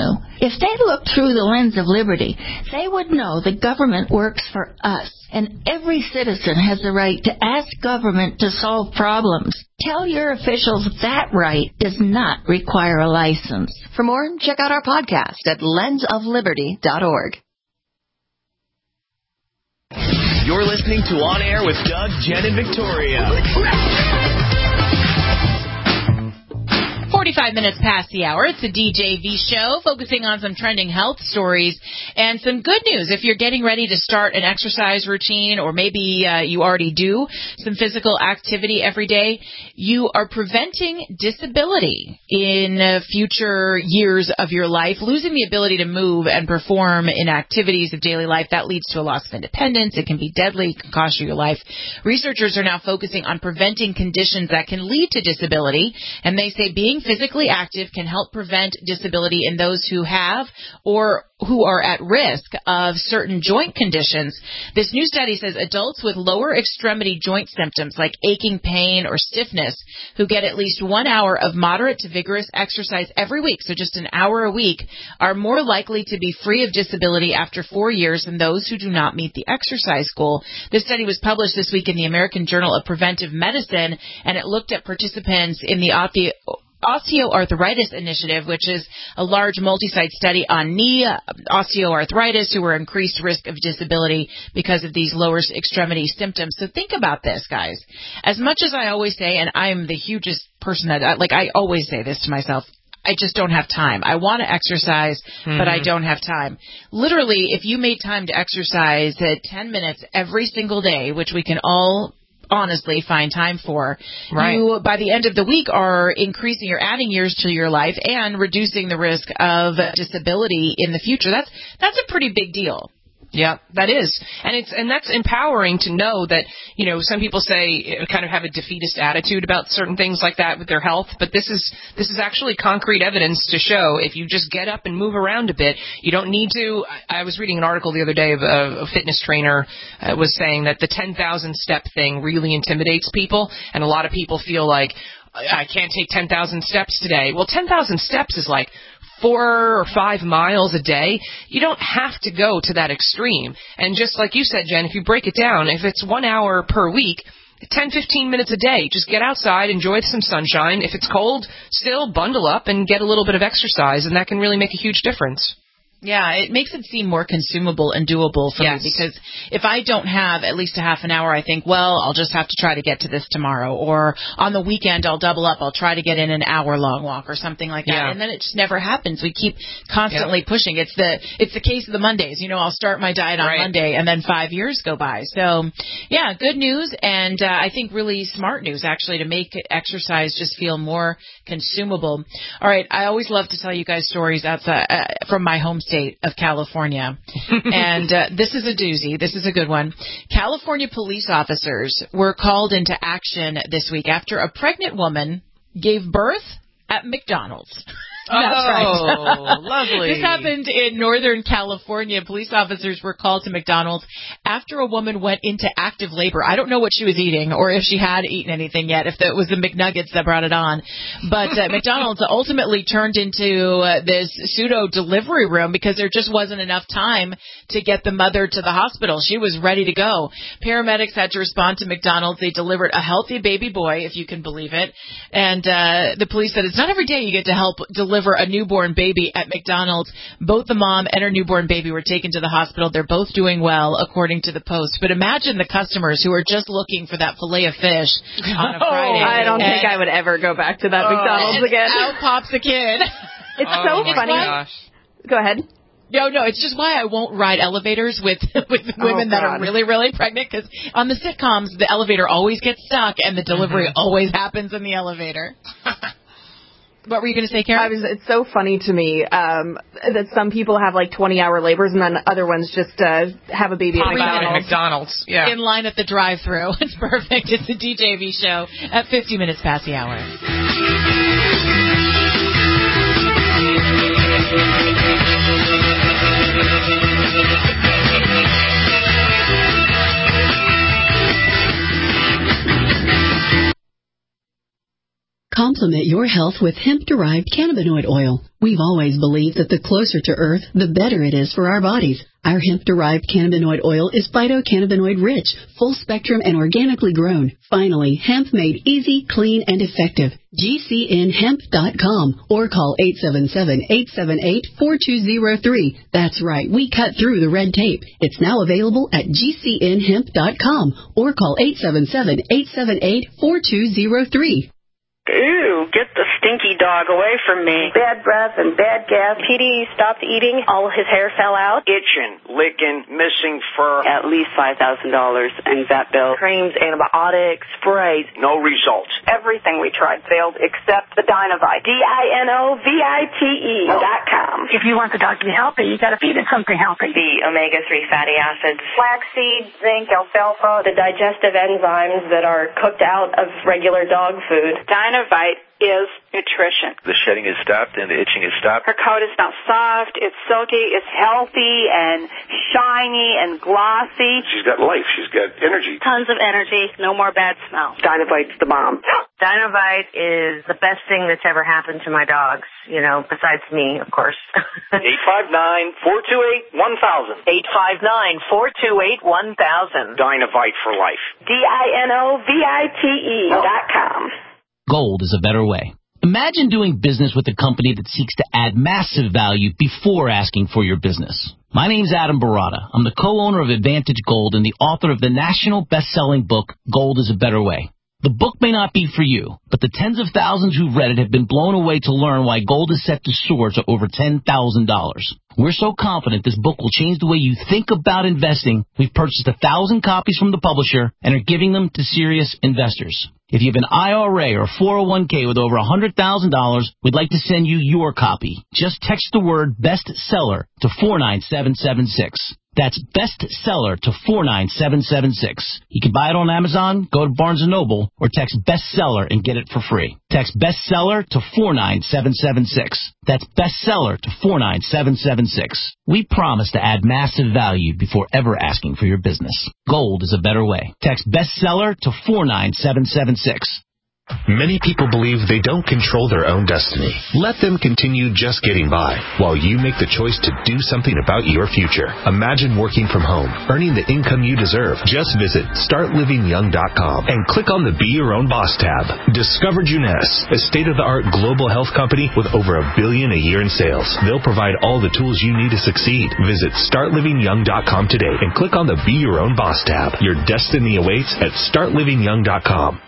If they looked through the lens of liberty, they would know the government works for us, and every citizen has the right to ask government to solve problems. Tell your officials that right does not require a license. For more, check out our podcast at lens of liberty dot org. You're listening to On Air with Doug, Jen, and Victoria. forty-five minutes past the hour. It's a D J V show focusing on some trending health stories and some good news. If you're getting ready to start an exercise routine, or maybe uh, you already do some physical activity every day, you are preventing disability in uh, future years of your life. Losing the ability to move and perform in activities of daily life, that leads to a loss of independence. It can be deadly, can cost you your life. Researchers are now focusing on preventing conditions that can lead to disability, and they say being physically active can help prevent disability in those who have or who are at risk of certain joint conditions. This new study says adults with lower extremity joint symptoms like aching pain or stiffness who get at least one hour of moderate to vigorous exercise every week, so just an hour a week, are more likely to be free of disability after four years than those who do not meet the exercise goal. This study was published this week in the American Journal of Preventive Medicine, and it looked at participants in the oste- Osteoarthritis Initiative, which is a large multi-site study on knee osteoarthritis who were increased risk of disability because of these lower extremity symptoms. So think about this, guys. As much as I always say, and I'm the hugest person that, like, I always say this to myself, I just don't have time. I want to exercise, mm-hmm. but I don't have time. Literally, if you made time to exercise uh, ten minutes every single day, which we can all honestly find time for, right. You, by the end of the week, are increasing or adding years to your life and reducing the risk of disability in the future. That's that's a pretty big deal. Yeah, that is. And it's and that's empowering to know that, you know, some people say kind of have a defeatist attitude about certain things like that with their health, but this is this is actually concrete evidence to show if you just get up and move around a bit, you don't need to. I was reading an article the other day of a, a fitness trainer uh, was saying that the ten thousand step thing really intimidates people, and a lot of people feel like, I can't take ten thousand steps today. Well, ten thousand steps is like four or five miles a day. You don't have to go to that extreme. And just like you said, Jen, if you break it down, if it's one hour per week, ten, fifteen minutes a day, just get outside, enjoy some sunshine. If it's cold, still bundle up and get a little bit of exercise, and that can really make a huge difference. Yeah, it makes it seem more consumable and doable for yes. me, because if I don't have at least a half an hour, I think, well, I'll just have to try to get to this tomorrow. Or on the weekend, I'll double up. I'll try to get in an hour-long walk or something like that. Yeah. And then it just never happens. We keep constantly yep. pushing. It's the it's the case of the Mondays. You know, I'll start my diet on right. Monday, and then five years go by. So, yeah, good news, and uh, I think really smart news, actually, to make exercise just feel more consumable. All right, I always love to tell you guys stories outside uh, from my home state of California. And uh, this is a doozy. This is a good one. California police officers were called into action this week after a pregnant woman gave birth at McDonald's. That's oh, right. Lovely. This happened in Northern California. Police officers were called to McDonald's after a woman went into active labor. I don't know what she was eating or if she had eaten anything yet, if it was the McNuggets that brought it on. But uh, McDonald's ultimately turned into uh, this pseudo delivery room because there just wasn't enough time to get the mother to the hospital. She was ready to go. Paramedics had to respond to McDonald's. They delivered a healthy baby boy, if you can believe it. And uh, the police said it's not every day you get to help deliver a newborn baby at McDonald's. Both the mom and her newborn baby were taken to the hospital. They're both doing well, according to the Post. But imagine the customers who are just looking for that fillet of fish on a Friday. I don't and, think I would ever go back to that oh, McDonald's again. Out pops a kid. It's oh so my funny. Gosh. Go ahead. No, no, it's just why I won't ride elevators with with women oh, that are really, really pregnant, because on the sitcoms, the elevator always gets stuck and the delivery mm-hmm. always happens in the elevator. What were you going to say, Karen? I was, it's so funny to me um, that some people have like twenty-hour labors and then other ones just uh, have a baby at McDonald's. McDonald's. Yeah. In line at the drive-thru. It's perfect. It's the D J V show at fifty minutes past the hour. Complex Complement your health with hemp-derived cannabinoid oil. We've always believed that the closer to Earth, the better it is for our bodies. Our hemp-derived cannabinoid oil is phytocannabinoid rich, full spectrum, and organically grown. Finally, hemp made easy, clean, and effective. G C N hemp dot com or call eight seven seven, eight seven eight, four two zero three. That's right, we cut through the red tape. It's now available at G C N hemp dot com or call eight seven seven, eight seven eight, four two zero three. Ew, get the stinky dog away from me. Bad breath and bad gas. P D stopped eating. All his hair fell out. Itching, licking, missing fur. At least five thousand dollars in vet bill. Creams, antibiotics, sprays. No results. Everything we tried failed except the Dynovite. D I N O V I T E dot com. If you want the dog to be healthy, you got to feed it something healthy. The omega three fatty acids. Flaxseed, zinc, alfalfa. The digestive enzymes that are cooked out of regular dog food. Dynovite is nutrition. The shedding is stopped and the itching is stopped. Her coat is now soft, it's silky, it's healthy and shiny and glossy. She's got life. She's got energy. Tons of energy. No more bad smell. Dynovite's the bomb. Dynovite is the best thing that's ever happened to my dogs, you know, besides me, of course. eight five nine, four two eight, one thousand. eight five nine, four two eight, one thousand. Dynovite for life. D I N O V I T E dot com. Gold is a better way. Imagine doing business with a company that seeks to add massive value before asking for your business. My name's Adam Barata. I'm the co-owner of Advantage Gold and the author of the national best-selling book, Gold is a Better Way. The book may not be for you, but the tens of thousands who've read it have been blown away to learn why gold is set to soar to over ten thousand dollars. We're so confident this book will change the way you think about investing, we've purchased a thousand copies from the publisher and are giving them to serious investors. If you have an I R A or four oh one k with over one hundred thousand dollars, we'd like to send you your copy. Just text the word bestseller to four nine seven seven six. That's bestseller to four nine seven seven six. You can buy it on Amazon, go to Barnes and Noble, or text bestseller and get it for free. Text bestseller to four nine seven seven six. That's bestseller to four nine seven seven six. We promise to add massive value before ever asking for your business. Gold is a better way. Text bestseller to four nine seven seven six. Many people believe they don't control their own destiny. Let them continue just getting by while you make the choice to do something about your future. Imagine working from home, earning the income you deserve. Just visit start living young dot com and click on the Be Your Own Boss tab. Discover Juness, a state-of-the-art global health company with over a billion a year in sales. They'll provide all the tools you need to succeed. Visit start living young dot com today and click on the Be Your Own Boss tab. Your destiny awaits at start living young dot com.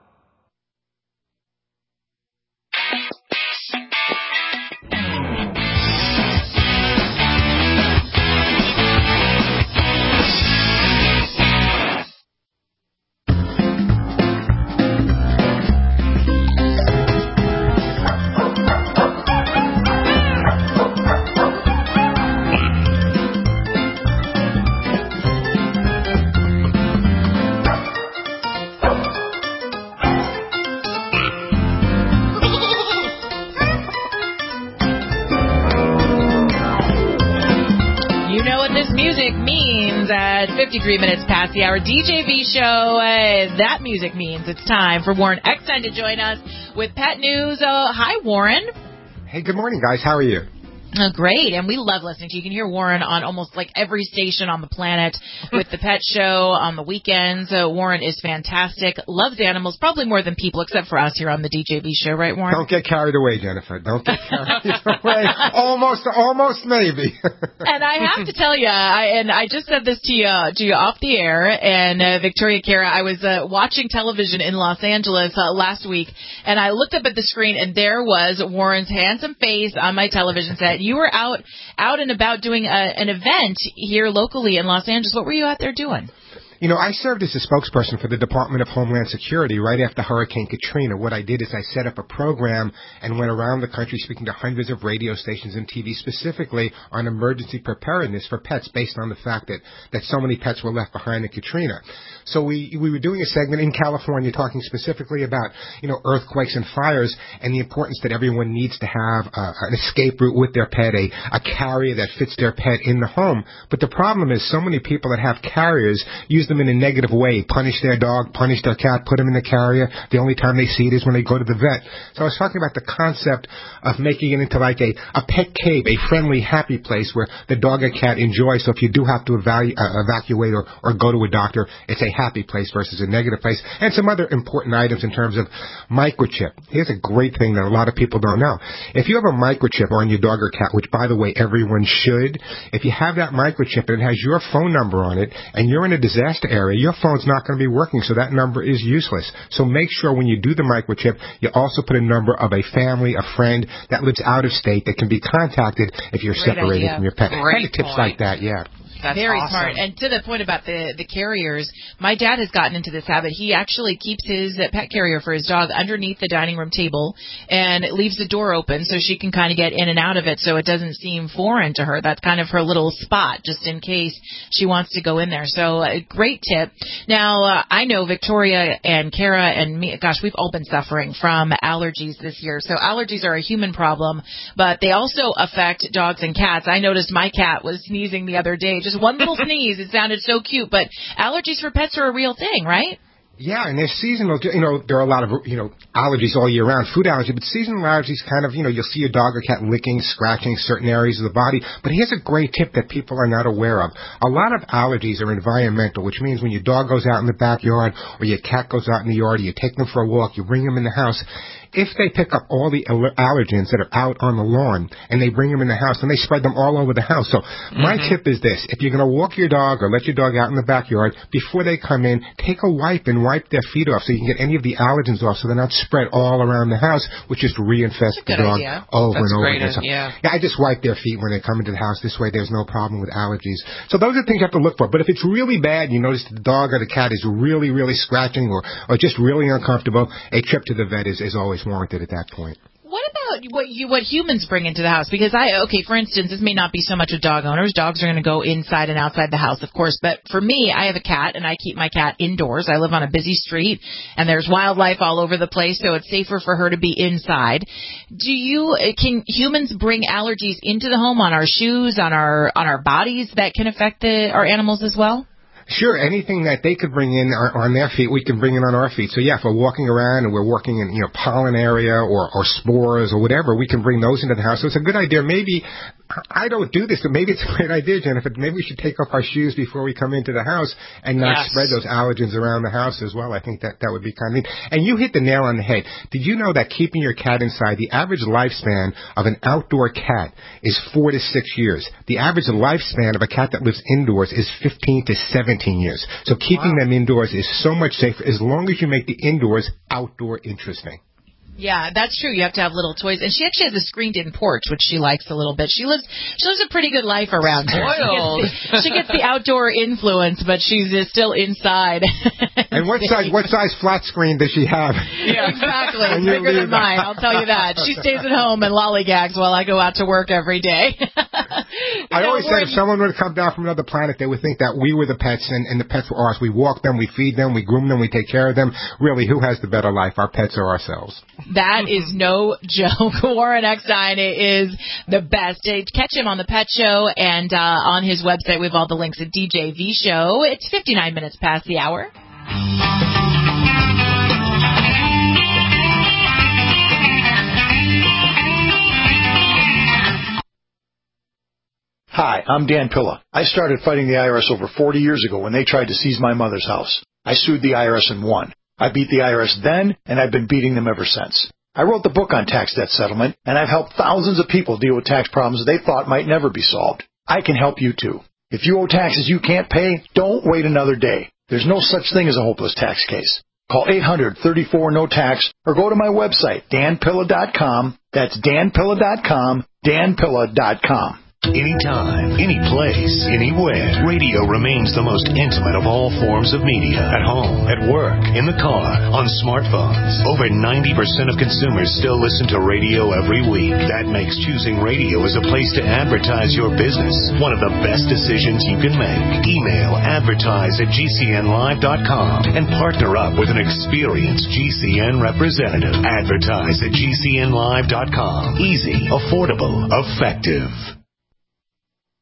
fifty-three minutes past the hour. D J V show. Uh, that music means it's time for Warren Eckstein to join us with Pet News. Uh, hi, Warren. Hey, good morning, guys. How are you? Oh, great, and we love listening to you. You can hear Warren on almost like every station on the planet with the Pet Show on the weekends. Uh, Warren is fantastic, loves animals, probably more than people, except for us here on the D J B Show, right, Warren? Don't get carried away, Jennifer. Don't get carried away. Almost, almost maybe. And I have to tell you, I, and I just said this to you, to you off the air, and uh, Victoria Cara, I was uh, watching television in Los Angeles uh, last week, and I looked up at the screen, and there was Warren's handsome face on my television set. You were out out and about doing a, an event here locally in Los Angeles. What were you out there doing? You know, I served as a spokesperson for the Department of Homeland Security right after Hurricane Katrina. What I did is I set up a program and went around the country speaking to hundreds of radio stations and T V specifically on emergency preparedness for pets based on the fact that, that so many pets were left behind in Katrina. So we we were doing a segment in California talking specifically about, you know, earthquakes and fires and the importance that everyone needs to have uh, an escape route with their pet, a, a carrier that fits their pet in the home. But the problem is so many people that have carriers use uses them in a negative way, punish their dog, punish their cat, put them in the carrier. The only time they see it is when they go to the vet. So I was talking about the concept of making it into like a, a pet cave, a friendly, happy place where the dog or cat enjoys. So if you do have to evalu- uh, evacuate or, or go to a doctor, it's a happy place versus a negative place. And some other important items in terms of microchip. Here's a great thing that a lot of people don't know. If you have a microchip on your dog or cat, which by the way everyone should, if you have that microchip and it has your phone number on it and you're in a disaster area, your phone's not going to be working, so that number is useless. So make sure when you do the microchip, you also put a number of a family, a friend that lives out of state that can be contacted if you're Great separated idea. from your pet. Great Kind of tips point. like that, yeah. That's very awesome. Smart. And to the point about the the carriers, my dad has gotten into this habit. He actually keeps his pet carrier for his dog underneath the dining room table and leaves the door open so she can kind of get in and out of it so it doesn't seem foreign to her. That's kind of her little spot just in case she wants to go in there. So a great tip. Now, uh, I know Victoria and Kara and me, gosh, we've all been suffering from allergies this year. So allergies are a human problem, but they also affect dogs and cats. I noticed my cat was sneezing the other day. Just one little sneeze. It sounded so cute, but allergies for pets are a real thing, right? Yeah, and they're seasonal. You know, there are a lot of, you know, allergies all year round, food allergy, but seasonal allergies kind of, you know, you'll see your dog or cat licking, scratching certain areas of the body. But here's a great tip that people are not aware of. A lot of allergies are environmental, which means when your dog goes out in the backyard or your cat goes out in the yard, or you take them for a walk, you bring them in the house. If they pick up all the allergens that are out on the lawn and they bring them in the house, and they spread them all over the house. So mm-hmm. my tip is this. If you're going to walk your dog or let your dog out in the backyard, before they come in, take a wipe and wipe their feet off so you can get any of the allergens off so they're not spread all around the house, which just reinfest the dog idea. over That's and over great, again. So, yeah. yeah, I just wipe their feet when they come into the house. This way there's no problem with allergies. So those are things you have to look for. But if it's really bad, you notice the dog or the cat is really, really scratching or, or just really uncomfortable, a trip to the vet is, is always warranted at that point. What about what you what humans bring into the house? Because I okay, for instance, this may not be so much with dog owners. Dogs are going to go inside and outside the house, of course. But for me, I have a cat, and I keep my cat indoors. I live on a busy street, and there's wildlife all over the place, so it's safer for her to be inside. Do you can humans bring allergies into the home on our shoes, on our on our bodies that can affect the our animals as well? Sure, anything that they could bring in on their feet, we can bring in on our feet. So yeah, if we're walking around and we're working in, you know, pollen area or, or spores or whatever, we can bring those into the house. So it's a good idea. Maybe, I don't do this, but maybe it's a great idea, Jennifer. Maybe we should take off our shoes before we come into the house and not yes. spread those allergens around the house as well. I think that that would be kind of neat. And you hit the nail on the head. Did you know that keeping your cat inside, the average lifespan of an outdoor cat is four to six years. The average lifespan of a cat that lives indoors is fifteen to seventeen years. So keeping wow. them indoors is so much safer as long as you make the indoors outdoor interesting. Yeah, that's true. You have to have little toys. And she actually has a screened-in porch, which she likes a little bit. She lives she lives a pretty good life around here. She gets, the, she gets the outdoor influence, but she's uh, still inside. And what size what size flat screen does she have? Yeah, exactly. Bigger than mine, I'll tell you that. She stays at home and lollygags while I go out to work every day. I know, always said if someone were to come down from another planet, they would think that we were the pets and, and the pets were ours. We walk them, we feed them, we groom them, we take care of them. Really, who has the better life, our pets or ourselves? That is no joke. Warren Eckstein is the best. Catch him on the Pet Show and uh, on his website. We have all the links at D J V Show. It's fifty-nine minutes past the hour. Hi, I'm Dan Pilla. I started fighting the I R S over forty years ago when they tried to seize my mother's house. I sued the I R S and won. I beat the I R S then, and I've been beating them ever since. I wrote the book on tax debt settlement, and I've helped thousands of people deal with tax problems they thought might never be solved. I can help you too. If you owe taxes you can't pay, don't wait another day. There's no such thing as a hopeless tax case. Call eight hundred, thirty-four, no tax or go to my website, dan pilla dot com. That's dan pilla dot com, dan pilla dot com. Anytime, any place, anywhere. Radio remains the most intimate of all forms of media. At home, at work, in the car, on smartphones. Over ninety percent of consumers still listen to radio every week. That makes choosing radio as a place to advertise your business one of the best decisions you can make. Email advertise at g c n live dot com and partner up with an experienced G C N representative. Advertise at g c n live dot com. Easy, affordable, effective.